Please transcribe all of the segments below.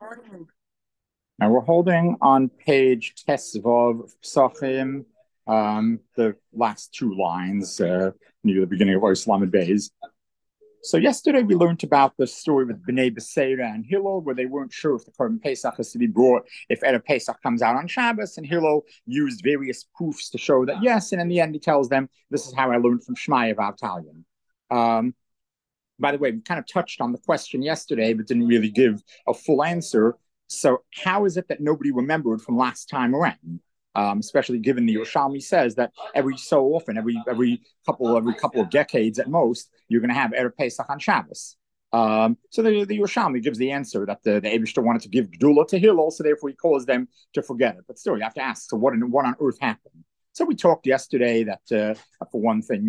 Now we're holding on page Tesvav Psachim, the last two lines near the beginning of Oislam Bays. So yesterday we learned about the story with Bnei Beseira and Hillel, where they weren't sure if the Korban Pesach is to be brought if Erev Pesach comes out on Shabbos, and Hillel used various proofs to show that yes, and in the end he tells them, this is how I learned from Shmaya Avtalion. By the way, we kind of touched on the question yesterday, but didn't really give a full answer. So how is it that nobody remembered from last time around? Especially given the Yerushalmi says that every so often, every couple of decades at most, you're going to have Erev Pesach on Shabbos. So the Yerushalmi gives the answer that the Eibishter wanted to give Gdula to Hillel, so therefore he caused them to forget it. But still, you have to ask, so what on earth happened? So we talked yesterday that, for one thing,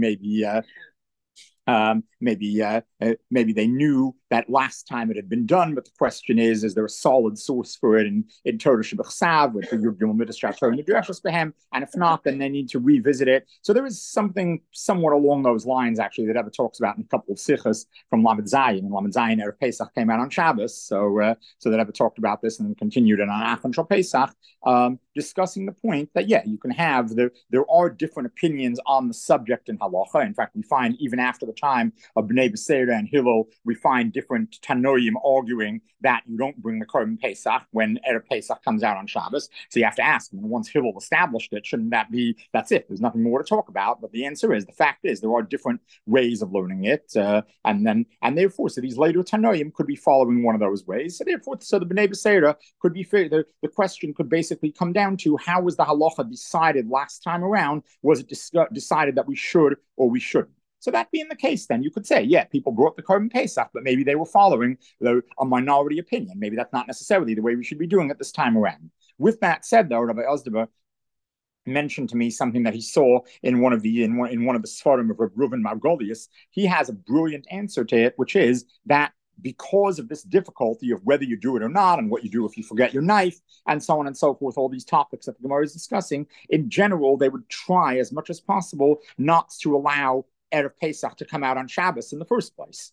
maybe they knew that last time it had been done, but the question is there a solid source for it in Torah Shebechsav with the Yud Gimel Midas Torah and the Dreshus Behem? And if not, then they need to revisit it. So there is something somewhat along those lines, actually, that Rebbe talks about in a couple of sichos from Lamed Zayin. And Lamed Zayin Erev Pesach came out on Shabbos, so that Rebbe talked about this and then continued it on Achon Shal Pesach, discussing the point that, yeah, you can have, there are different opinions on the subject in Halacha. In fact, we find even after the time of Bnei Beseira and Hillel, we find different Tanoim arguing that you don't bring the Korban Pesach when Erev Pesach comes out on Shabbos. So you have to ask, once Hillel established it, shouldn't that be, that's it? There's nothing more to talk about. But the answer is, the fact is, there are different ways of learning it. And therefore, so these later Tanoim could be following one of those ways. So therefore, so the Bnei Beseira could be, the question could basically come down to, how was the halacha decided last time around? Was it decided that we should or we shouldn't? So that being the case, then you could say, yeah, people brought the Korban Pesach, but maybe they were following a minority opinion. Maybe that's not necessarily the way we should be doing it this time around. With that said, though, Rabbi Ozdeba mentioned to me something that he saw in one of the Sfarim of Reb Reuven Margolius. He has a brilliant answer to it, which is that because of this difficulty of whether you do it or not, and what you do if you forget your knife, and so on and so forth, all these topics that the Gemara is discussing, in general, they would try as much as possible not to allow Erev Pesach to come out on Shabbos in the first place.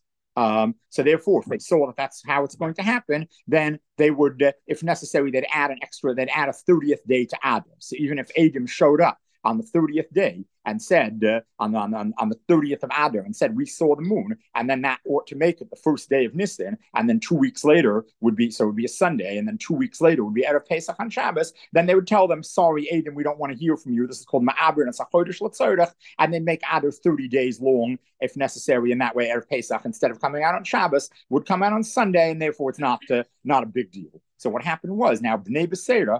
So therefore, if they saw that that's how it's going to happen, then they would, if necessary, they'd add a 30th day to Adar. So even if Adam showed up on the 30th day and said, on the 30th of Adar, and said, we saw the moon, and then that ought to make it the first day of Nisan, and then 2 weeks later would be a Sunday, and then 2 weeks later would be Erev Pesach on Shabbos, then they would tell them, sorry, Adam, we don't want to hear from you. This is called Ma'aber, and it's a Chodesh L'Tzorech, and then make Adar 30 days long, if necessary, and that way Erev Pesach, instead of coming out on Shabbos, would come out on Sunday, and therefore it's not a big deal. So what happened was, now Bnei Beseira,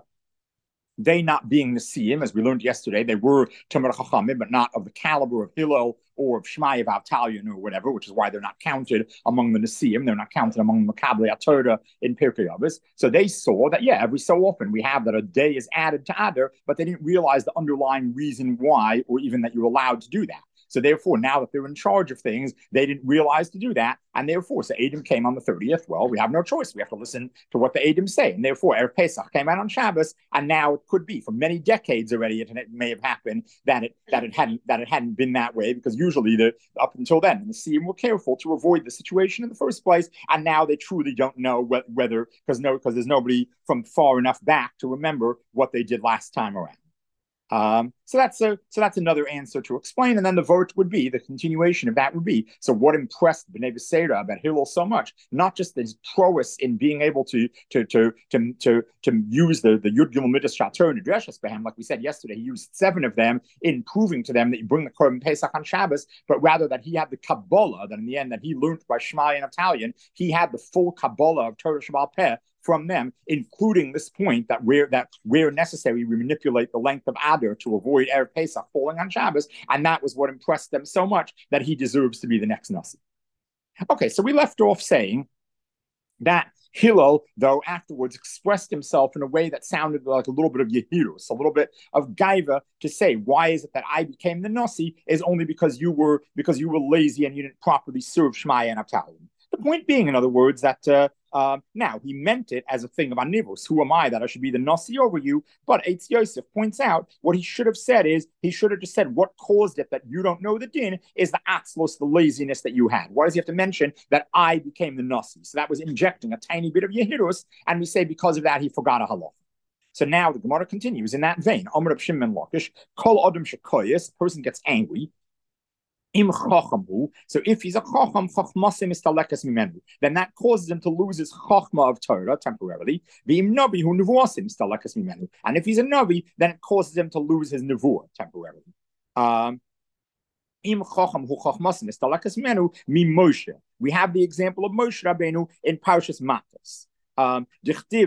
they not being Nesiim, as we learned yesterday, they were Tamar Chachamim, but not of the caliber of Hillel or of Shmaya Avtalion or whatever, which is why they're not counted among the Nesiim. They're not counted among the Makabli HaTorah in Pirkei Avos. So they saw that, yeah, every so often we have that a day is added to Adar, but they didn't realize the underlying reason why, or even that you're allowed to do that. So therefore, now that they're in charge of things, they didn't realize to do that. And therefore, so Adam came on the 30th. Well, we have no choice. We have to listen to what the Adam say. And therefore, Erev Pesach came out on Shabbos. And now it could be, for many decades already, it may have happened that it hadn't been that way, because usually up until then, the Nesiim were careful to avoid the situation in the first place. And now they truly don't know whether, because there's nobody from far enough back to remember what they did last time around. So that's another answer to explain, and then the the continuation of that would be, so what impressed Bnei Beseira about Hillel so much? Not just his prowess in being able to use the Yud Gimel Midas Torah and Dreshus Behem, like we said yesterday, he used 7 of them in proving to them that you bring the Korban Pesach on Shabbos, but rather that he had the Kabbalah, that in the end that he learned by Shmai and Avtalion, he had the full Kabbalah of Torah Sheba'al Peh from them, including this point that where necessary, we manipulate the length of Adar to avoid Erev Pesach falling on Shabbos, and that was what impressed them so much that he deserves to be the next Nasi. Okay, so we left off saying that Hillel, though, afterwards expressed himself in a way that sounded like a little bit of Yehirus, a little bit of Gaiva, to say, why is it that I became the Nasi, is only because you were lazy and you didn't properly serve Shmaya and Avtalion. The point being, in other words, that Now, he meant it as a thing of anivus. Who am I that I should be the nasi over you? But Eitz Yosef points out what he should have said is, he should have just said what caused it that you don't know the din is the atzlos, the laziness that you had. Why does he have to mention that I became the nasi? So that was injecting a tiny bit of yehirus, and we say because of that he forgot a halacha. So now the Gemara continues in that vein. Amr Reb Shimon Lakish, Kol Adam Shekoyes, a person gets angry. So if he's a chacham, chachmasim istalekas mimenu, then that causes him to lose his chachma of Torah temporarily. V'im navi hu nevuasim istalekas mimenu, and if he's a navi, then it causes him to lose his nevuah temporarily. Im chacham hu chachmasim istalekas mimenu mi Moshe. We have the example of Moshe Rabbeinu in Parshas Matos. After the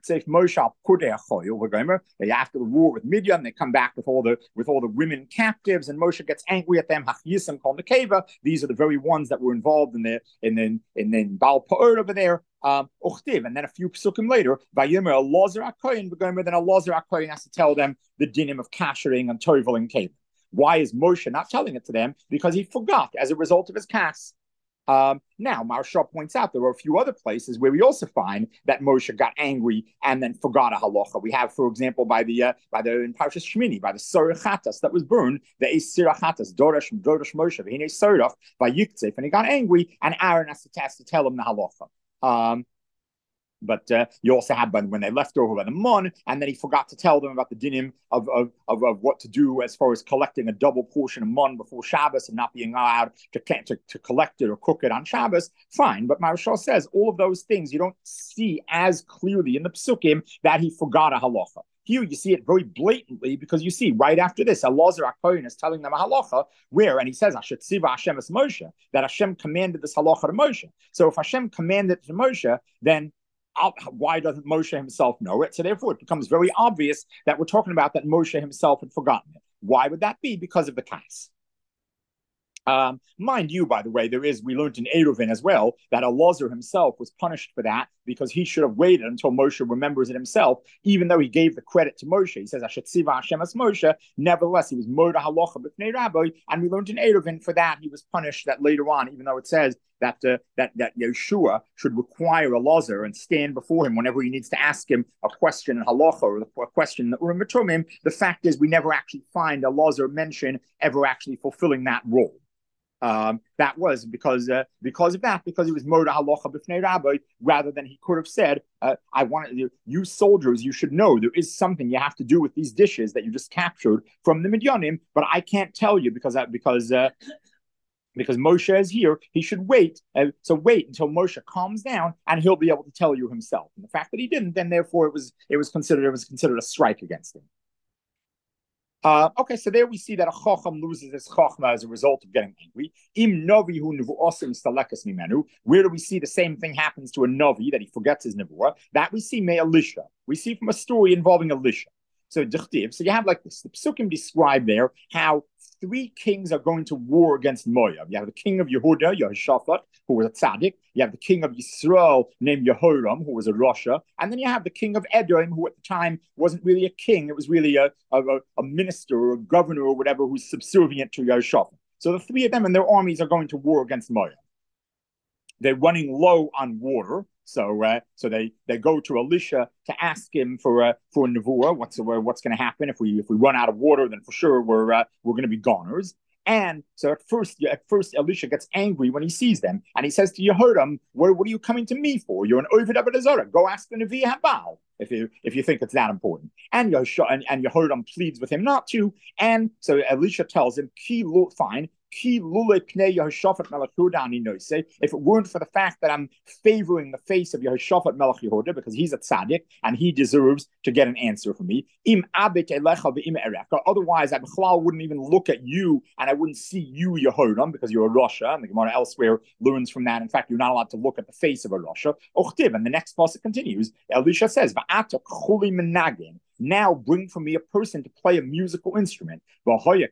war with Midian, they come back with all the women captives, and Moshe gets angry at them. These are the very ones that were involved in the Baal Pa'or over there. And then a few psukim later, then Elazar HaKohen has to tell them the dinim of kashering and toivel and keva. Why is Moshe not telling it to them? Because he forgot as a result of his kas. Now, Maharsha points out there are a few other places where we also find that Moshe got angry and then forgot a halacha. We have, for example, in Parshas Shmini, by the Sirachatas that was burned, the Sirachatas, Doresh Moshe, V'hinei Sirach, by Yiktzef, and he got angry, and Aaron has to tell him the halacha. But you also have when they left over by the Mon, and then he forgot to tell them about the dinim of what to do as far as collecting a double portion of Mon before Shabbos and not being allowed to collect it or cook it on Shabbos. Fine, but Maharsha says all of those things you don't see as clearly in the Psukim that he forgot a halacha. Here you see it very blatantly because you see right after this, Elazar HaKohen is telling them a halacha and he says, Ashetziva Hashem es Moshe, that Hashem commanded this halacha to Moshe. So if Hashem commanded it to Moshe, then why doesn't Moshe himself know it? So therefore, it becomes very obvious that we're talking about that Moshe himself had forgotten it. Why would that be? Because of the kas. Mind you, by the way, we learned in Eruvin as well that Elazar himself was punished for that because he should have waited until Moshe remembers it himself, even though he gave the credit to Moshe. He says, Ashetziva Hashem es Moshe. Nevertheless, he was moda halacha b'fnei rabbi, and we learned in Eruvin for that he was punished that later on, even though it says that Yeshua should require Elazar and stand before him whenever he needs to ask him a question in halacha or a question in the Urim V'Tumim. The fact is we never actually find Elazar mention ever actually fulfilling that role. That was because of that, because he was moda halacha b'fnei rabbi, rather than he could have said, I want you soldiers, you should know there is something you have to do with these dishes that you just captured from the Midyanim, but I can't tell you because Moshe is here. He should wait. So wait until Moshe calms down, and he'll be able to tell you himself. And the fact that he didn't, then therefore it was considered a strike against him. Okay, so there we see that a chacham loses his chachma as a result of getting angry. Im novi hu nevuosim stalekas mimenu. Where do we see the same thing happens to a novi, that he forgets his nevuah? That we see me Elisha. We see from a story involving Elisha. So you have like this. The Psukim describe there how 3 kings are going to war against Moab. You have the king of Yehuda, Yehoshaphat, who was a tzaddik. You have the king of Yisrael named Yehoram, who was a Rasha. And then you have the king of Edom, who at the time wasn't really a king. It was really a minister or a governor or whatever who's subservient to Yehoshaphat. So the 3 of them and their armies are going to war against Moab. They're running low on water. So they go to Elisha to ask him for nevuah. What's going to happen if we run out of water? Then for sure we're going to be goners. And so at first Elisha gets angry when he sees them, and he says to Yehoram, "What are you coming to me for? You're an Oved Avodah Zarah. Go ask the Nevi Habal if you think it's that important." And Yehoram pleads with him not to. And so Elisha tells him, fine. If it weren't for the fact that I'm favoring the face of Yehoshaphat Melech Yehuda because he's a tzaddik and he deserves to get an answer from me. Otherwise, I wouldn't even look at you and I wouldn't see you, Yehoram, because you're a Rasha. And the Gemara elsewhere learns from that. In fact, you're not allowed to look at the face of a Rasha. And the next pasuk continues. Elisha says, now bring for me a person to play a musical instrument. Only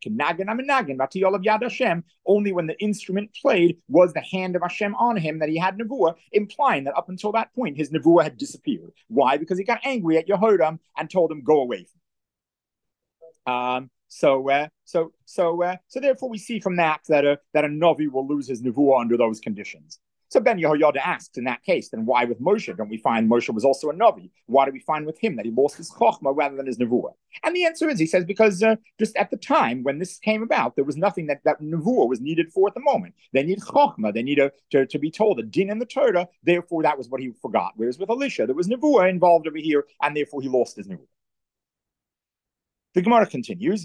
when the instrument played was the hand of Hashem on him that he had nevuah, implying that up until that point his nevuah had disappeared. Why? Because he got angry at Yehoram and told him, go away from him. So therefore we see from that a Navi will lose his nevuah under those conditions. So Ben Yehoyada asks in that case, then why with Moshe? Don't we find Moshe was also a Navi? Why do we find with him that he lost his Chochmah rather than his Nevuah? And the answer is, he says, because just at the time when this came about, there was nothing that Nevuah was needed for at the moment. They need Chochmah. They need to be told a din in the Torah. Therefore, that was what he forgot. Whereas with Elisha, there was Nevuah involved over here, and therefore he lost his Nevuah. The Gemara continues.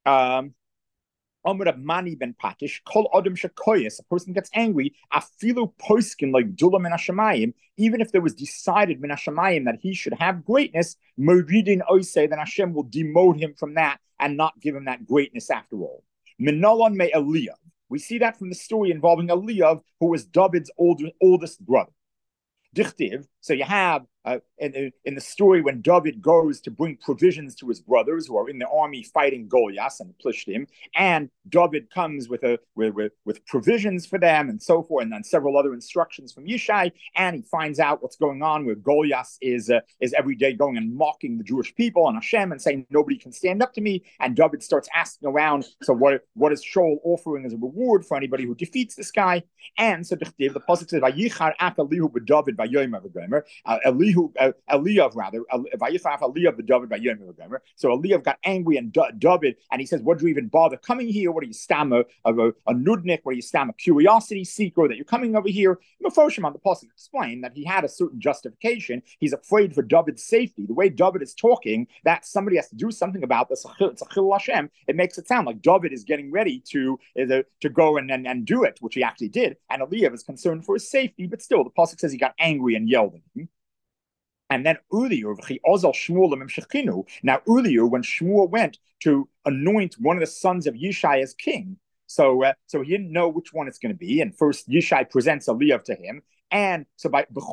Amr Mani ben Patish, Kol Adam Shakoyas, a person gets angry, Afilu Poiskin like Dula min Hashemayim, even if there was decided min Hashemayim that he should have greatness, Moridin Oise, then Hashem will demote him from that and not give him that greatness after all. Minolon me Eliyav. We see that from the story involving Eliyav, who was David's oldest brother. Dichtiv, so you have in the story when David goes to bring provisions to his brothers who are in the army fighting Goliath and Plishtim, and David comes with provisions for them and so forth, and then several other instructions from Yishai, and he finds out what's going on where Goliath is every day going and mocking the Jewish people and Hashem and saying nobody can stand up to me, and David starts asking around, so what is Shaul offering as a reward for anybody who defeats this guy? And so the pasuk says Vayichar ak Elihu b'David vayomer v'gomer Eliyav rather, Eliyav the David by Yom. So Eliyav got angry and David, and he says, "What do you even bother coming here? What are you stam a nudnik? What are you stam a curiosity seeker that you're coming over here?" Mephoshim on the pasuk explained that he had a certain justification. He's afraid for David's safety. The way David is talking, that somebody has to do something about this. It's a chil Hashem. It makes it sound like David is getting ready to go and do it, which he actually did. And Eliyav is concerned for his safety, but still, the pasuk says he got angry and yelled at him. And then Uliu, now Uliu, when Shmuel went to anoint one of the sons of Yishai as king, so he didn't know which one it's going to be. And first Yishai presents Eliyav to him. And so by the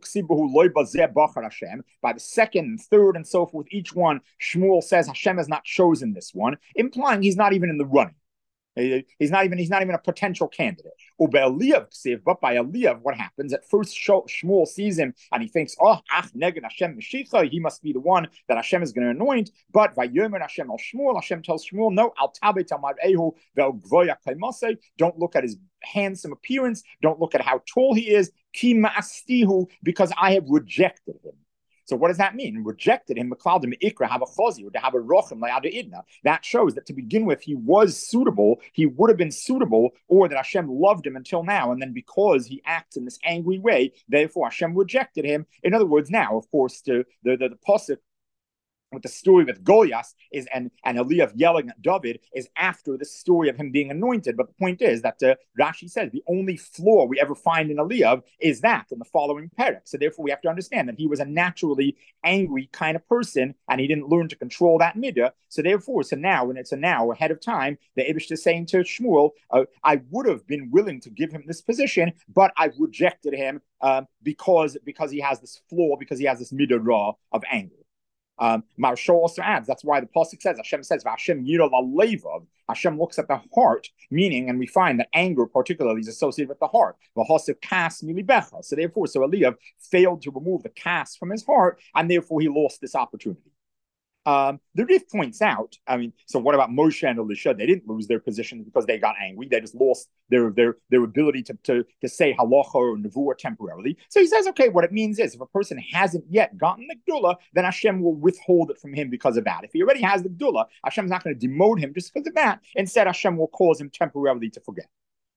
second and third and so forth, each one, Shmuel says Hashem has not chosen this one, implying he's not even in the running. He's not even a potential candidate. But by Eliyav, what happens? At first, Shmuel sees him and he thinks, "Oh, neged Hashem Meshicha, he must be the one that Hashem is going to anoint." But Vayomer Hashem al Shmuel, Hashem tells Shmuel, "No, al tabet amar ehu vel gvoya kaimase. Don't look at his handsome appearance. Don't look at how tall he is. Ki ma'astihu, because I have rejected him." So what does that mean? Rejected him, or to have a rochem idna. That shows that to begin with, he was suitable, he would have been suitable, or that Hashem loved him until now, and then because he acts in this angry way, therefore Hashem rejected him. In other words, now, of course, the pasuk with the story with Goliath is and Eliyav yelling at David is after the story of him being anointed. But the point is that Rashi says the only flaw we ever find in Eliyav is that in the following parak. So therefore we have to understand that he was a naturally angry kind of person and he didn't learn to control that midah. So now when it's a now ahead of time, the Eibush is saying to Shmuel, I would have been willing to give him this position, but I've rejected him because he has this flaw, because he has this midah ra of anger. Maharsha also adds that's why the pasuk says Hashem says Hashem yirah lalevav. Hashem looks at the heart, meaning, and we find that anger particularly is associated with the heart. V'hosef kas milibecha. So Eliyav failed to remove the kas from his heart, and therefore he lost this opportunity. The Rif points out, so what about Moshe and Elisha? They didn't lose their positions because they got angry. They just lost their ability to say halacha or nevuah temporarily. So he says, okay, what it means is if a person hasn't yet gotten the Gdula, then Hashem will withhold it from him because of that. If he already has the Gdula, Hashem's not going to demote him just because of that. Instead, Hashem will cause him temporarily to forget.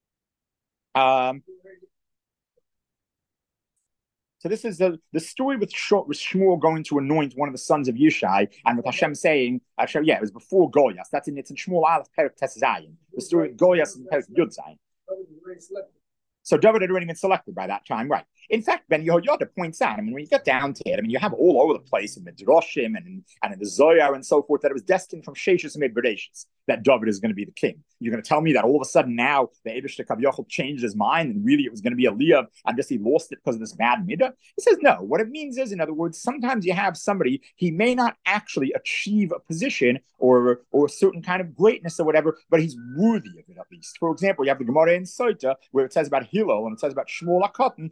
So this is the story with Shmuel going to anoint one of the sons of Yishai, and with Hashem saying, it was before Goliath. It's in Shmuel Aleph Perek Tes Zayin. The story of Goliath is in Perek Yud Zayin. So David had already been selected by that time, right? In fact, Ben Yehoyada points out, when you get down to it, you have all over the place in Midrashim and in the Zohar and so forth that it was destined from Sheshus and Bereshis that David is going to be the king. You're going to tell me that all of a sudden now the Eibush Kavyochel changed his mind and really it was going to be Eliyav and just he lost it because of this bad midah? He says no. What it means is, in other words, sometimes you have somebody, he may not actually achieve a position or a certain kind of greatness or whatever, but he's worthy of it at least. For example, you have the Gemara in Soita where it says about Hillel and it says about Shmuel HaKatan that they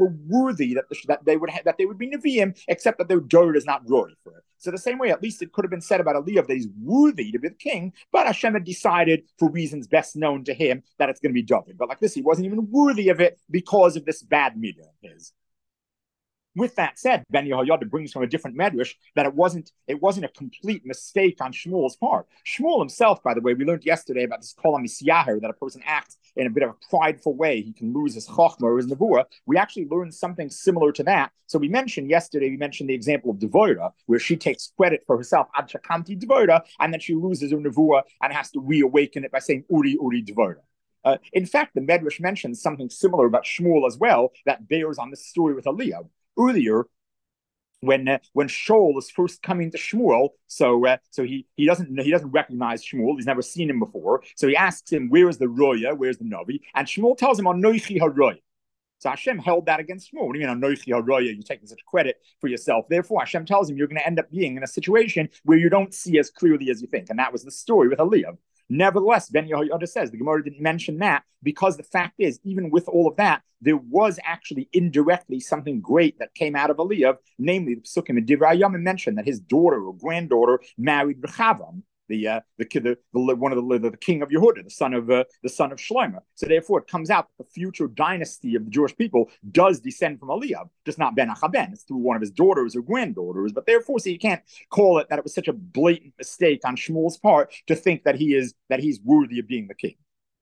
were worthy that they would be Nevi'im, except that their dirt is not roy for it. So the same way, at least it could have been said about Eliyav that he's worthy to be the king, but Hashem had decided, for reasons best known to him, that it's going to be David. But like this, he wasn't even worthy of it because of this bad midah of his. With that said, Ben Yehoyada brings from a different medrash that it wasn't a complete mistake on Shmuel's part. Shmuel himself, by the way, we learned yesterday about this kol hamisyaher, that a person acts in a bit of a prideful way. He can lose his chokhmah or his nevuah. We actually learned something similar to that. So we mentioned the example of Devorah, where she takes credit for herself, ad shakamti Devorah, and then she loses her nevuah and has to reawaken it by saying Uri Devorah. In fact, the Medrash mentions something similar about Shmuel as well that bears on this story with Eliyav. Earlier, when Shaul is first coming to Shmuel, so he doesn't recognize Shmuel. He's never seen him before. So he asks him, "Where is the Roya? Where's the Navi?" And Shmuel tells him, "Anoichi haroya." So Hashem held that against Shmuel. What do you mean, Anoichi haroya? You're taking such credit for yourself. Therefore, Hashem tells him you're going to end up being in a situation where you don't see as clearly as you think. And that was the story with Eliyav. Nevertheless, Ben Yehoyada says, the Gemara didn't mention that because the fact is, even with all of that, there was actually indirectly something great that came out of Eliyav, namely the Psukim and Divrei Hayamim mentioned that his daughter or granddaughter married Rechavam, the king of Yehuda, the son of Shlomo. So therefore, it comes out that the future dynasty of the Jewish people does descend from Eliyav, just not Ben Achaben. It's through one of his daughters or granddaughters. But therefore, so you can't call it that it was such a blatant mistake on Shmuel's part to think that he's worthy of being the king.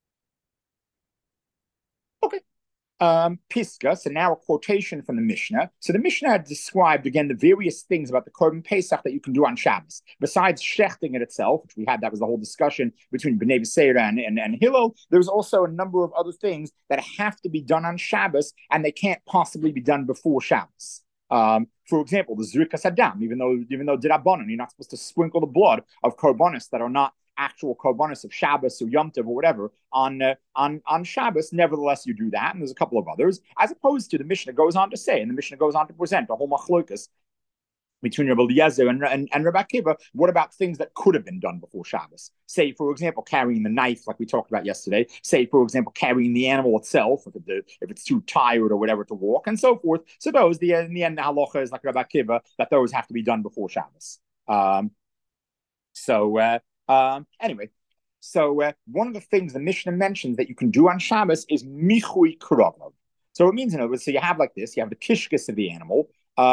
Okay. Pisca, so now a quotation from the Mishnah. So the Mishnah had described again the various things about the Korban Pesach that you can do on Shabbos. Besides shechting it itself, which we had, that was the whole discussion between Bnei B'Seira and Hillel, there's also a number of other things that have to be done on Shabbos, and they can't possibly be done before Shabbos. For example, the Zrikas Hadam, even though D'Rabbanan, you're not supposed to sprinkle the blood of Korbanos that are not actual korbanos of Shabbos or Yom Tov or whatever on Shabbos. Nevertheless, you do that, and there's a couple of others, as opposed to the Mishnah goes on to say, and the Mishnah goes on to present a whole machlokas between Rabbi Eliezer and Rabbi Akiva. What about things that could have been done before Shabbos? Say, for example, carrying the knife, like we talked about yesterday. Say, for example, carrying the animal itself, if it's too tired or whatever to walk, and so forth. So those, in the end, the halacha is like Rabbi Akiva, that those have to be done before Shabbos. Anyway, so one of the things the Mishnah mentions that you can do on Shabbos is michui kravav. So it means, in other words, so you have like this, you have the kishkas of the animal.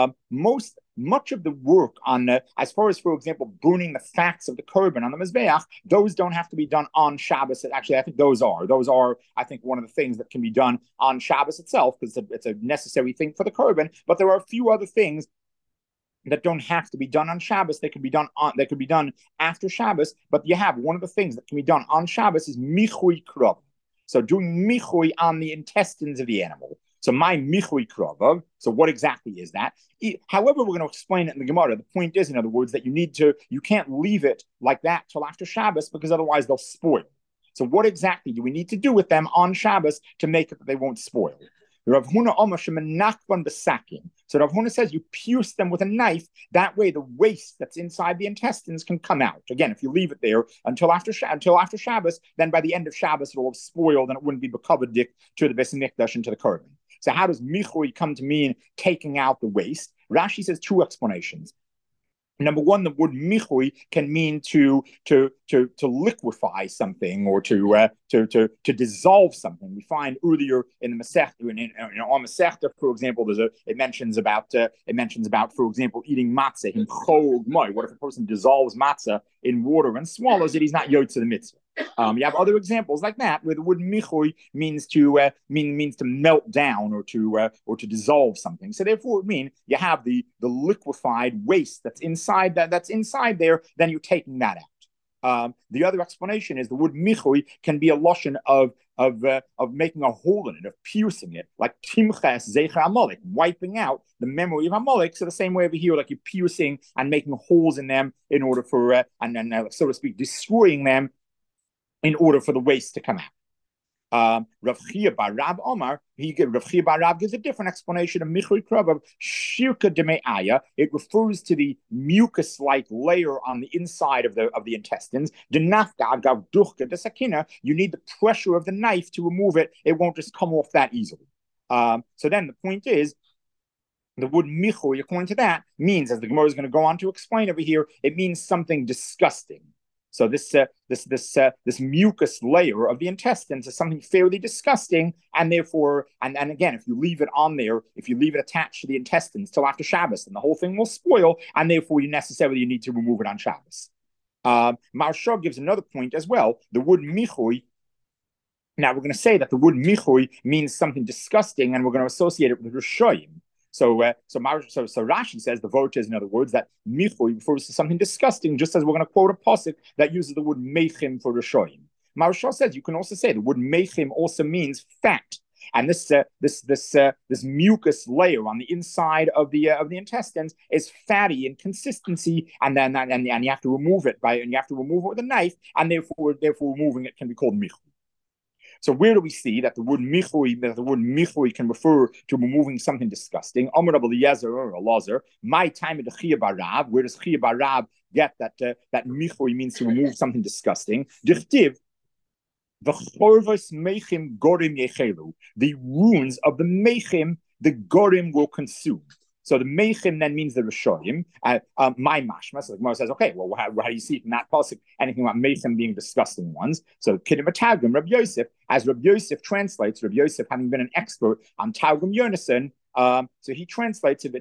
Much of the work on as far as, for example, burning the fats of the korban on the mizbeach, those don't have to be done on Shabbos. Actually, I think those are, I think, one of the things that can be done on Shabbos itself, because it's a necessary thing for the korban. But there are a few other things that don't have to be done on Shabbos. They could be done after Shabbos. But you have one of the things that can be done on Shabbos is michui kravav. So doing michui on the intestines of the animal. So my michui kravav. So what exactly is that? However, we're going to explain it in the Gemara. The point is, in other words, that you can't leave it like that till after Shabbos, because otherwise they'll spoil. So what exactly do we need to do with them on Shabbos to make it that they won't spoil? Rav Huna So Rav Huna says you pierce them with a knife. That way, the waste that's inside the intestines can come out. Again, if you leave it there until after Shabbos, then by the end of Shabbos it will have spoiled and it wouldn't be bekabadik to the Beis Hamikdash and to the korban. So how does michui come to mean taking out the waste? Rashi says two explanations. Number one, the word michui can mean to liquefy something or to dissolve something. We find earlier in the Masechta, on Masechta, for example, it mentions about, for example, eating matzah. What if a person dissolves matzah in water and swallows it? He's not yotze the mitzvah. You have other examples like that where the word michui means to melt down or to dissolve something. So therefore, it means you have the liquefied waste that's inside there. Then you're taking that out. The other explanation is the word michui can be a lashon of making a hole in it, of piercing it, like timches zecher Amalek, wiping out the memory of Amalek. So the same way over here, like you're piercing and making holes in them in order for so to speak, destroying them in order for the waste to come out. Rav Chia bar Rav Omar, Rav Chia bar Rav gives a different explanation of michui kravav, shirka deme'aya. It refers to the mucus-like layer on the inside of the intestines. Denafka agav duchka desakina. You need the pressure of the knife to remove it. It won't just come off that easily. So then the point is, the word michui, according to that, means, as the Gemara is going to go on to explain over here, it means something disgusting. So this mucus layer of the intestines is something fairly disgusting, and therefore, and again, if you leave it on there, if you leave it attached to the intestines till after Shabbos, then the whole thing will spoil, and therefore you need to remove it on Shabbos. Maharsha gives another point as well. The word michui. Now we're going to say that the word michui means something disgusting, and we're going to associate it with Rishoyim. So Rashi says the vote is, in other words, that michui refers to something disgusting, just as we're going to quote a pasuk that uses the word mechim for Rishoyim. Maharsha says you can also say the word mechim also means fat, and this mucus layer on the inside of the intestines is fatty in consistency, and you have to remove it with a knife, and therefore removing it can be called michui. So where do we see that the word michui can refer to removing something disgusting? Amar Rabbi Eliezer or Elazar, my time at the Chiyah Barav. Where does Chiyah Barav get that michui means to remove something disgusting? Dichtiv, the chorvos mechim gorim yechelu. The wounds of the mechim, the gorim will consume. So the mechim then means the rishoyim. My mashma. So the Gemara says, okay, well, how do you see from that pasuk anything about mechim being disgusting ones? So kiddim Targum, Rabbi Yosef, as Rabbi Yosef translates, Rabbi Yosef having been an expert on Targum Yonason, so he translates it,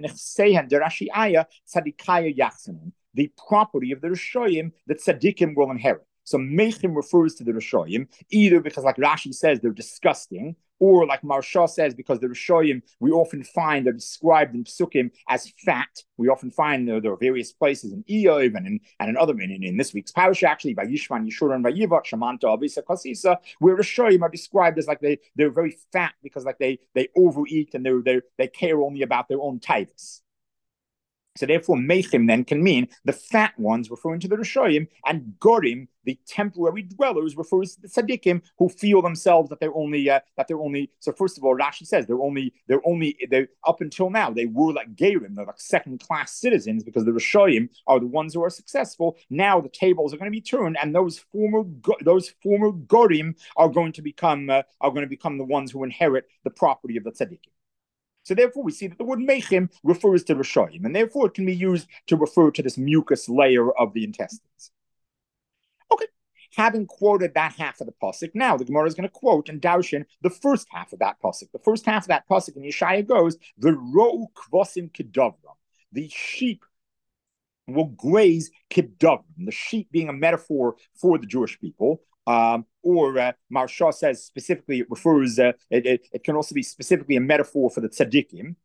the property of the rishoyim that tzaddikim will inherit. So mechim refers to the rishoyim, either because, like Rashi says, they're disgusting, or like Maharsha says, because the rishoyim we often find they're described in psukim as fat. We often find there are various places in Iyov and in other in this week's parasha, actually by Yishvan, Yeshurun, and Vayivat, Shamanta, Avisa, Kasisa, where rishoyim are described as like they're very fat because like they overeat and they care only about their own taivas. So therefore, mechim then can mean the fat ones, referring to the rishoyim, and gorim, the temporary dwellers, refers to the tzaddikim who feel themselves that they're only. So first of all, Rashi says they're up until now they were like gerim, they're like second-class citizens because the rishoyim are the ones who are successful. Now the tables are going to be turned, and those former gorim are going to become the ones who inherit the property of the tzaddikim. So therefore, we see that the word mechim refers to rishoyim, and therefore it can be used to refer to this mucus layer of the intestines. Okay, having quoted that half of the pasuk, now the Gemara is going to quote and darshan the first half of that pasuk. The first half of that pasuk in Yeshaya goes, "The ro'u kvasim kedavram." The sheep will graze kedavram. The sheep being a metaphor for the Jewish people. Or Maharsha says specifically it refers, it can also be specifically a metaphor for the tzaddikim.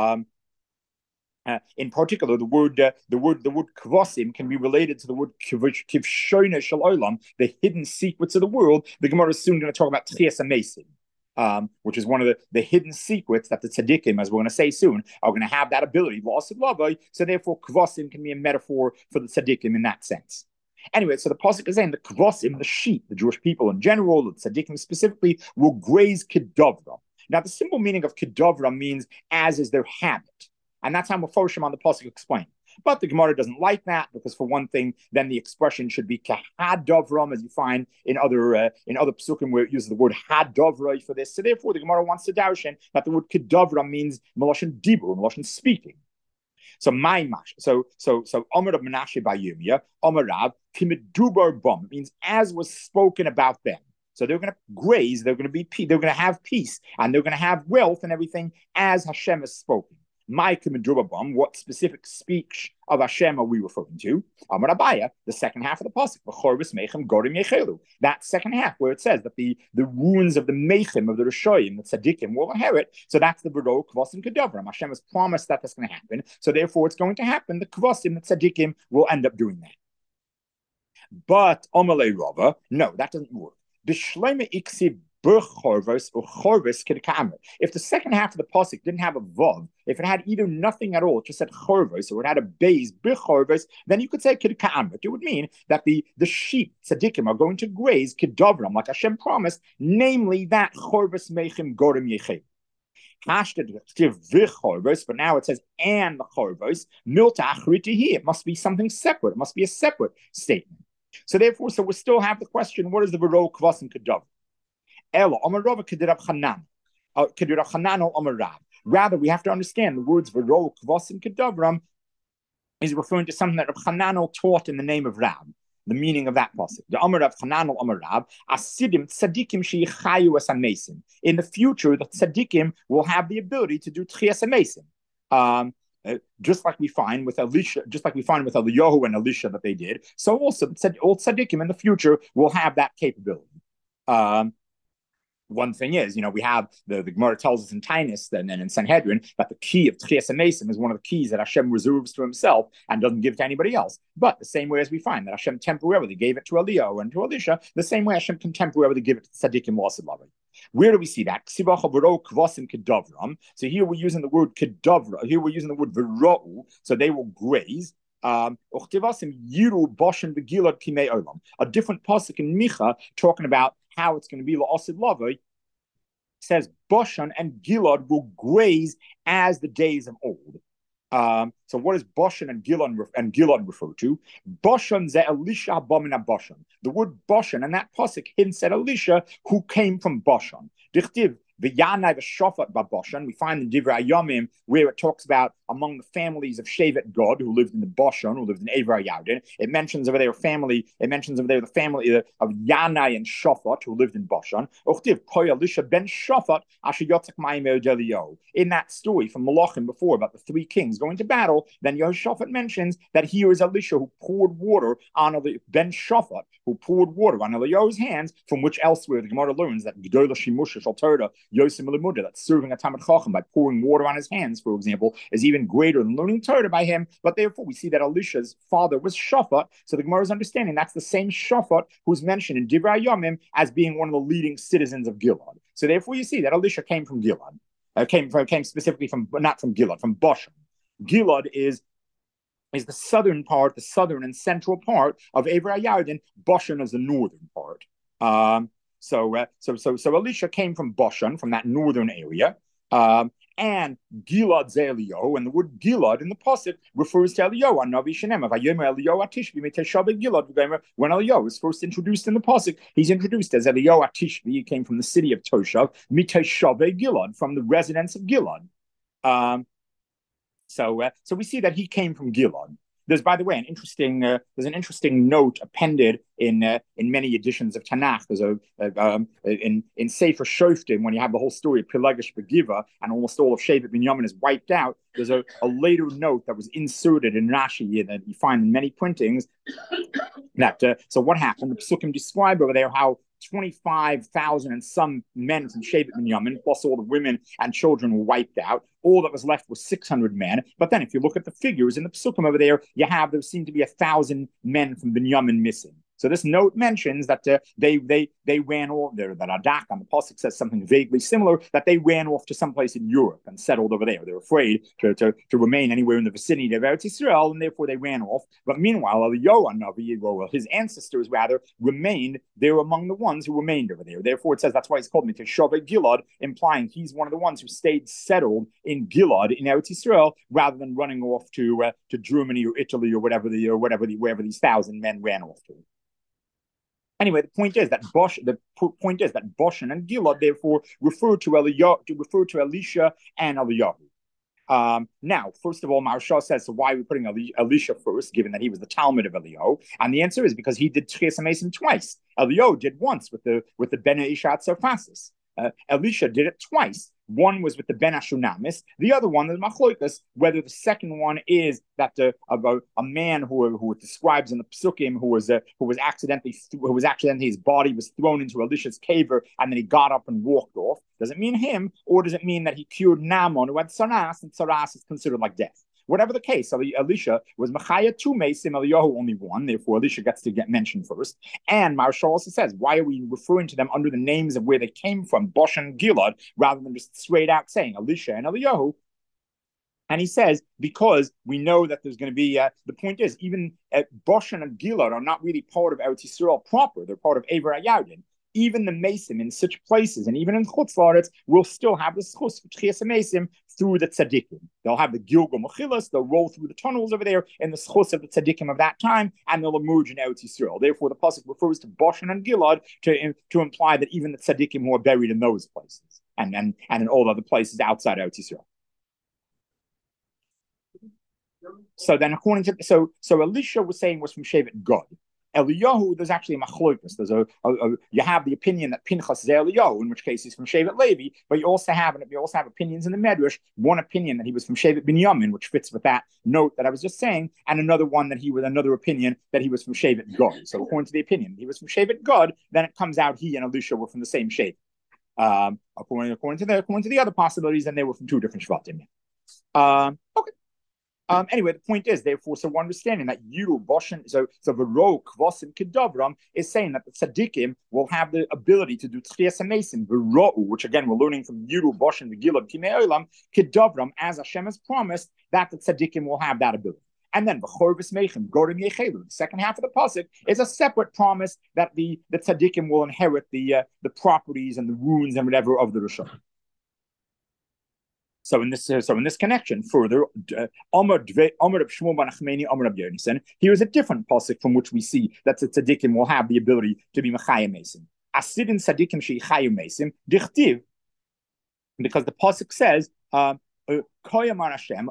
In particular, the word kvasim can be related to the word kivshona shel olam, the hidden secrets of the world. The Gemara is soon going to talk about tchias hamesim, which is one of the hidden secrets that the tzaddikim, as we're going to say soon, are going to have that ability. So therefore, kvasim can be a metaphor for the tzaddikim in that sense. Anyway, so the pasuk is saying the kvasim, the sheep, the Jewish people in general, the tzaddikim specifically, will graze kedavra. Now, the simple meaning of kedavra means as is their habit, and that's how Meforshim on the pasuk explain. But the Gemara doesn't like that because, for one thing, then the expression should be kahadavram, as you find in other psukim where it uses the word hadavra for this. So therefore, the Gemara wants to darshan that the word kedavra means meloshin dibur, meloshin speaking. So my mash, so Omer of Menashe Bayumia, Omer Rav, Kimidubar Bum means as was spoken about them. So they're going to graze, they're going to have peace, and they're going to have wealth and everything as Hashem has spoken. My Kimidubar, what specific speech of Hashem are we referring to? Amar Abaya, the second half of the pasuk, V'chorvus mechem gorim yechelu. That second half where it says that the wounds of the mechem of the rishoyim, the tzaddikim, will inherit. So that's the v'ro kvasim kedavram. Hashem has promised that that's going to happen. So therefore, it's going to happen. The kvasim, the tzaddikim, will end up doing that. But Omalei Rava, no, that doesn't work. B'shleima iksiv. If the second half of the pasuk didn't have a vav, if it had either nothing at all, it just said chorvos, or it had a beis b'chorvos, then you could say kidka'amrit. It would mean that the sheep tzaddikim are going to graze kidavram, like Hashem promised, namely that chorvos mechim gorim yechei. But now it says and the chorvos milta achritihi. It must be something separate. It must be a separate statement. So therefore, we still have the question: what is the v'ro kvasim kedavram? Elo, Amar Rava Kedirab Chanan. Rather, we have to understand the words V'ro Kvasim Kedavram is referring to something that Rav Chananel taught in the name of Rab. The meaning of that pasuk. The Amar Rav Chananel Amar Rab Asidim Tzadikim Sheyichayu as Hamesim. In the future, the Tzadikim will have the ability to do Tchias Hamesim. Just like we find with Elisha, just like we find with Eliyahu and Elisha that they did, so also all tzaddikim in the future will have that capability. One thing is, we have the Gemara tells us in Tainus and then in Sanhedrin that the key of Tchias Hamesim is one of the keys that Hashem reserves to himself and doesn't give to anybody else. But the same way as we find that Hashem temporarily gave it to Eliyahu and to Elisha, the same way Hashem can temporarily give it to tzaddikim l'asad. Where do we see that? So here we're using the word kedavra. Here we're using the word v'ra'u. So they will graze. A different pasuk in Micha talking about how it's going to be la'asid lavai says Bashan and Gilad will graze as the days of old. So what does Bashan and Gilad refer to? Bashan ze Elisha b'mina Bashan. The word Bashan and that pasuk hints at Elisha who came from Bashan. Dichtiv v'yanai v'shafat b'Bashan. We find in Divrei Yamim where it talks about among the families of Shevet Gad who lived in the Bashan, who lived in Eivra Yardin. It mentions over there the family of Yanai and Shafat who lived in Bashan. Uchtiv Koy Elisha ben Shafat asher yotzek ma'im Eliyahu. In that story from Malachim before about the three kings going to battle, then Yehoshaphat mentions that here is Elisha who poured water on Ben Shafat, who poured water on Eliyahu's hands, from which elsewhere the Gemara learns that Gedolah Shimusha Shal Torah Yosem Lemuda, that serving a Talmid Chacham by pouring water on his hands, for example, is even greater than learning Torah by him. But therefore, we see that Elisha's father was Shaphat. So the Gemara is understanding that's the same Shaphat who's mentioned in Divrei Yamim as being one of the leading citizens of Gilad. So therefore, you see that Elisha came from Gilad, came specifically from not from Gilad, from Bashan. Gilad is the southern part, the southern and central part of Eivra Yardin. Bashan is the northern part. So Elisha came from Bashan, from that northern area, and Gilad ze Eliyahu, and the word Gilad in the pasuk refers to Eliyahu. Navi Shenem, Vayomer Eliyahu Atishvi miteshabe Gilad. When Eliyahu was first introduced in the pasuk, he's introduced as Eliyahu Atishvi. He came from the city of Toshav, miteshabe Gilad, from the residence of Gilad. So we see that he came from Gilad. There's, by the way, an interesting note appended in many editions of Tanakh. There's in Sefer Shoftim, when you have the whole story of Pelegish Begiva and almost all of Shevet Binyamin is wiped out. There's a later note that was inserted in Rashi that you find in many printings. So what happened? The Psukim describe over there how 25,000 and some men from Shevet Binyamin, plus all the women and children, were wiped out. All that was left was 600 men. But then if you look at the figures in the Psukim over there, there seem to be 1,000 men from Binyamin missing. So this note mentions that they ran off there, that Adak on the pasuk says something vaguely similar, that they ran off to someplace in Europe and settled over there. They're afraid to remain anywhere in the vicinity of Eretz Yisrael, and therefore they ran off. But meanwhile, Eliyahu Navi, his ancestors rather, remained there among the ones who remained over there. Therefore it says that's why he's called Miteshaveh Gilad, implying he's one of the ones who stayed settled in Gilad in Eretz Yisrael rather than running off to Germany or Italy or wherever these 1,000 men ran off to. Anyway, the point is that Bashan and Gilad therefore refer to Elisha and Eliyahu. Now, first of all, Maharsha says, so why are we putting Elisha first, given that he was the Talmud of Eliyahu? And the answer is because he did Tchias Hamesim twice. Eliyahu did once with the Bnei Ishat Sarfasis. Elisha did it twice. One was with the Ben Ashunamis. The other one is Machloikas, whether the second one is that a man who describes in the Psukim who was accidentally his body was thrown into Elisha's caver and then he got up and walked off. Does it mean him, or does it mean that he cured Naaman who had Saras, and Saras is considered like death? Whatever the case, Elisha was Machaya two Mesim, Eliyahu only one, therefore Elisha gets to get mentioned first. And Maharsha also says, why are we referring to them under the names of where they came from, Bashan and Gilad, rather than just straight out saying Elisha and Eliyahu? And he says, because we know that there's going to be, the point is, even Bashan and Gilad are not really part of Eretz Yisrael proper, they're part of Eivra Yardin. Even the Mesim in such places, and even in Chutz La'aretz, will still have the schus for Tchias Mesim through the tzaddikim. They'll have the Gilgal Mechilas, they'll roll through the tunnels over there in the schus of the tzaddikim of that time, and they'll emerge in Eretz Yisrael. Therefore, the pasuk refers to Bashan and Gilad to imply that even the tzaddikim who are buried in those places. and in all other places outside Eretz Yisrael. So then, according to so Elisha was saying was from Shevet Gad. Eliyahu, there's actually a machlokas. There's you have the opinion that Pinchas is Eliyahu, in which case he's from Shevet Levi, but you also have opinions in the Medrash. One opinion that he was from Shevet Binyamin, which fits with that note that I was just saying, and another one that another opinion that he was from Shevet Gad. So according to the opinion, he was from Shevet Gad. Then it comes out he and Elisha were from the same Shevet. According to the other possibilities, then they were from two different Shvatim. Okay. Anyway, the point is, therefore, so one understanding that Yiru Boshin, so V'ro Kvosim Kedavram is saying that the tzaddikim will have the ability to do Tchias HaMesim, V'ro, which again we're learning from Yiru Boshin V'gilad Kimei Olam Kedavram, as Hashem has promised that the tzaddikim will have that ability. And then V'chorvis Meichem Gorim Yechelu, the second half of the pasuk is a separate promise that the tzaddikim will inherit the properties and the ruins and whatever of the Rishon. So in this connection, further, here's a different pasuk from which we see that the tzaddikim will have the ability to be mechayim mesim. Asidin tzaddikim sheyichayim mesim dichtiv, because the pasuk says, Koyamar Hashem,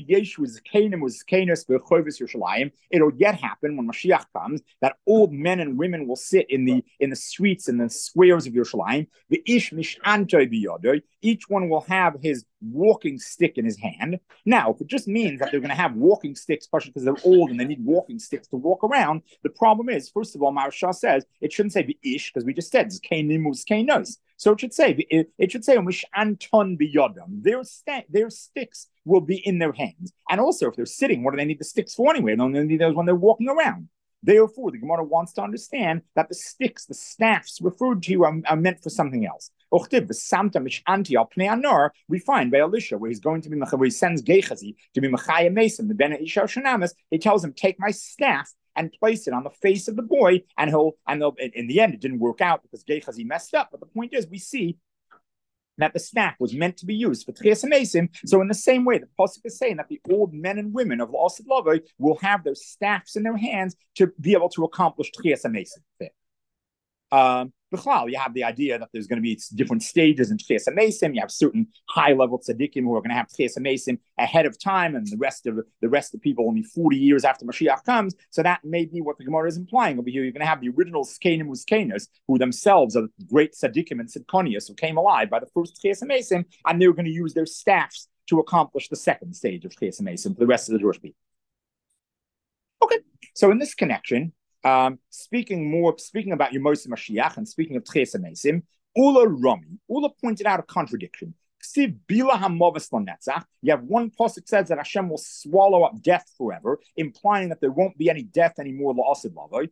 it'll yet happen when Mashiach comes that old men and women will sit in the streets and the squares of Yerushalayim. Each one will have his walking stick in his hand. Now, if it just means that they're going to have walking sticks, especially because they're old and they need walking sticks to walk around, the problem is, first of all, Maharsha says it shouldn't say ish because we just said it's so it should say Mish Anton biyodam. Their sticks will be in their hands. And also, if they're sitting, what do they need the sticks for anyway? They don't need those when they're walking around. Therefore, the Gemara wants to understand that the sticks, the staffs referred to are meant for something else. We find by Elisha where he's going to be, where he sends Gehazi to be Mechayim Mesim, the Ben Isha Shanamis, he tells him, take my staff and place it on the face of the boy, and they'll in the end, it didn't work out because Gehazi messed up. But the point is, we see that the staff was meant to be used for Tchias HaMesim. So in the same way, the pasuk is saying that the old men and women of L'Asid Lavoi will have their staffs in their hands to be able to accomplish Tchias HaMesim. You have the idea that there's going to be different stages in Tchias HaMesim. You have certain high-level tzaddikim who are going to have Tchias HaMesim ahead of time, and the rest of the people only 40 years after Mashiach comes. So that may be what the Gemara is implying over here. You're going to have the original Zkenim Uzkenos, who themselves are great tzaddikim and tzidkonias who came alive by the first Tchias HaMesim, and they're going to use their staffs to accomplish the second stage of Tchias HaMesim for the rest of the Jewish people. Okay, so in this connection, speaking about Yemos Mashiach and speaking of Tchias HaMesim, Ula pointed out a contradiction. You have one pasuk says that Hashem will swallow up death forever, implying that there won't be any death anymore. But another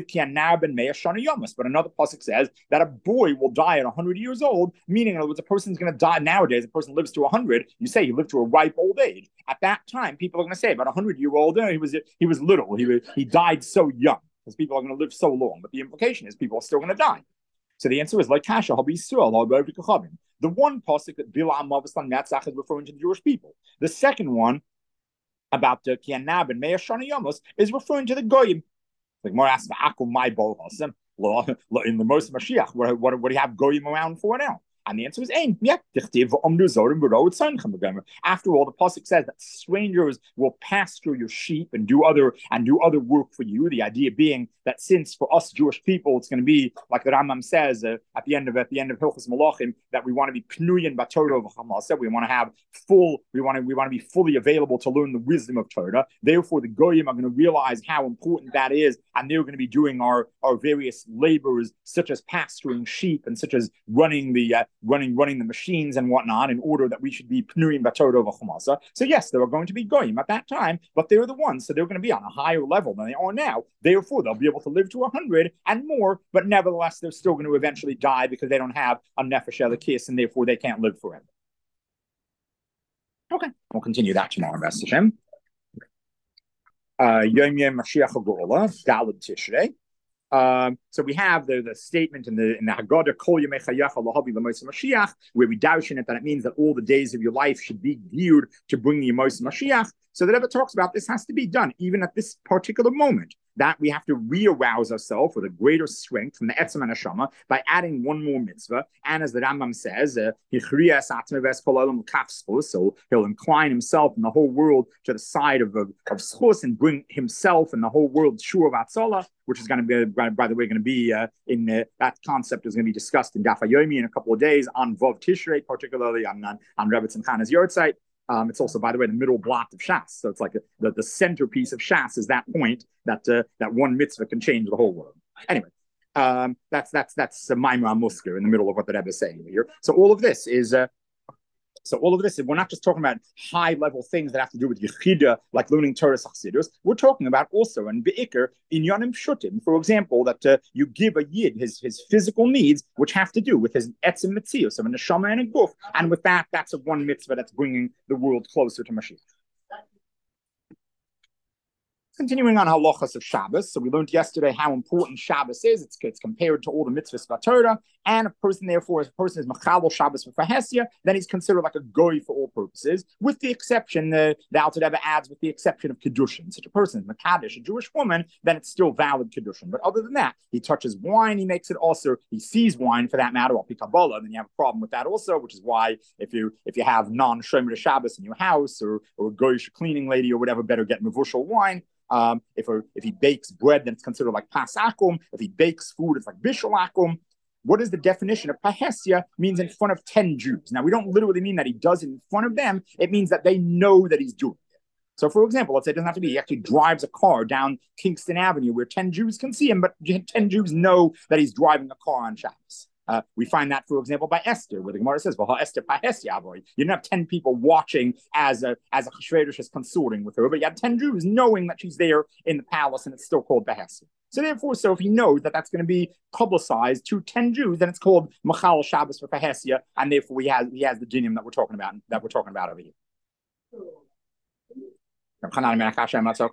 pasuk says that a boy will die at 100 years old, meaning in other words, a person's going to die nowadays. A person lives to 100. You say he lived to a ripe old age. At that time, people are going to say about 100-year-old. He was little. He died so young because people are going to live so long. But the implication is people are still going to die. So the answer is like Kasha, the one pasuk that Bilam Mavaslan Matzach is referring to the Jewish people. The second one about the Kianab and Meir Shana Yamos is referring to the Goyim. Like more asks my in the most Mashiach, what do you have Goyim around for now? And the answer is Ein. Yeah. After all, the pasuk says that strangers will pass through your sheep and do other work for you. The idea being that since for us Jewish people, it's going to be like the Rambam says at the end of Hilchos Malachim, that we want to be pnuyin b'Torah v'chamaseh. We want to have we want to be fully available to learn the wisdom of Torah. Therefore, the Goyim are going to realize how important that is, and they're going to be doing our various labors, such as pasturing sheep and such as running the machines and whatnot, in order that we should be pnurim b'Torah v'chumasa. So yes, there are going to be goyim at that time, but they're the ones, so they're going to be on a higher level than they are now. Therefore, they'll be able to live to 100 and more, but nevertheless, they're still going to eventually die because they don't have a nefesh elikis, and therefore they can't live forever. Okay, we'll continue that tomorrow, B'ez Hashem. Yom Yom Mashiach HaGeula, Daled Tishrei. So we have the statement in the Haggadah Kol Yemei Chayecha Lahavi L'Mos Mashiach, where we darshan it that it means that all the days of your life should be geared to bring the Yemos Mashiach. So the Rebbe talks about this has to be done even at this particular moment. that we have to re-arouse ourselves with a greater strength from the Etzem and Hashama by adding one more mitzvah. And as the Rambam says, so he'll incline himself and the whole world to the side of schus and bring himself and the whole world shur of Atzalah, which is going to be, by the way, going to be that concept is going to be discussed in Daf Yomi in a couple of days on Vav Tishrei, particularly on Rebbe Tzimchana's Yortzeit. It's also, by the way, the middle block of Shas. So it's like the centerpiece of Shas is that point that one mitzvah can change the whole world. Anyway, that's Maimar Musker in the middle of what the Rebbe is saying here. So all of this is. We're not just talking about high-level things that have to do with Yechida, like learning Torah Chassidus. We're talking about also, and Be'ikr, in Yonim Shutim, for example, that you give a Yid his physical needs, which have to do with his Etzim Metzius, of a Neshama and a Guf, and with that, that's a one mitzvah that's bringing the world closer to Mashiach. Continuing on halachas of Shabbos, so we learned yesterday how important Shabbos is. It's compared to all the mitzvahs of Torah, and if a person is machabel Shabbos for Fahesia, then he's considered like a goy for all purposes, with the exception the Alter Rebbe adds, with the exception of kedushin. Such a person is makadosh, a Jewish woman, then it's still valid kedushin. But other than that, he touches wine, he makes it also. He sees wine for that matter, or pikabala, then you have a problem with that also, which is why if you have non-shomer Shabbos in your house or a goyish cleaning lady or whatever, better get mevushal wine. If he bakes bread, then it's considered like pasakum. If he bakes food, it's like bishalakum. What is the definition of pahesia? Means in front of 10 Jews. Now, we don't literally mean that he does it in front of them. It means that they know that he's doing it. So, for example, let's say it doesn't have to be he actually drives a car down Kingston Avenue where 10 Jews can see him, but 10 Jews know that he's driving a car on Shabbos. We find that, for example, by Esther, where the Gemara says, "Well, Esther pahesia boy." You didn't have 10 people watching as a Cheshverosh is consorting with her, but you had 10 Jews knowing that she's there in the palace, and it's still called pahesia. So therefore, if he knows that that's going to be publicized to 10 Jews, then it's called Machal Shabbos for pahesia, and therefore he has the dinim that we're talking about over here.